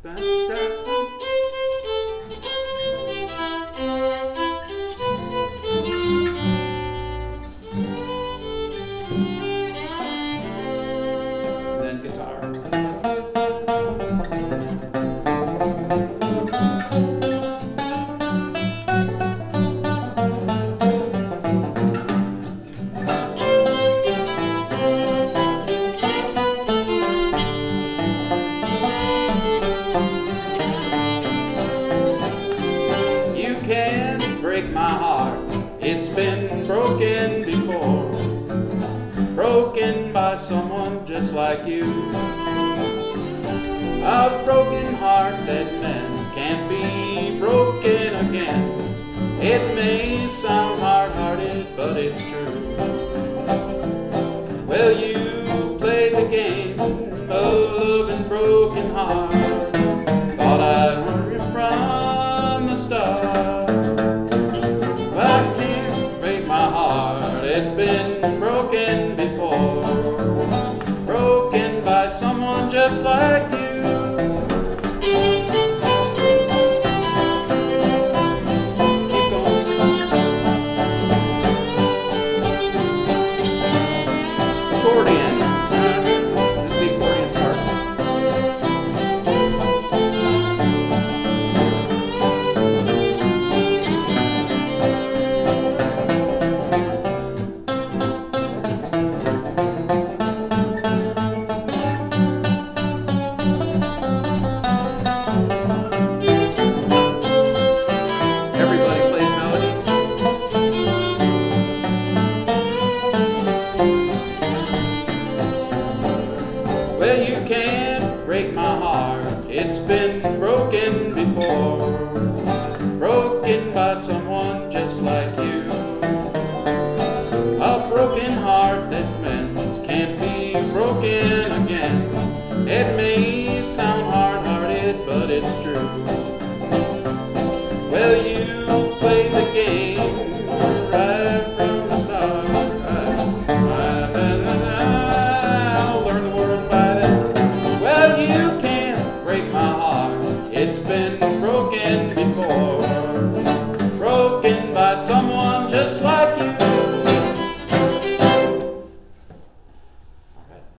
Then guitar. You can't break my heart, it's been broken before, broken by someone just like you. A broken heart that mends can't be broken again. It may sound hard-hearted, but it's true.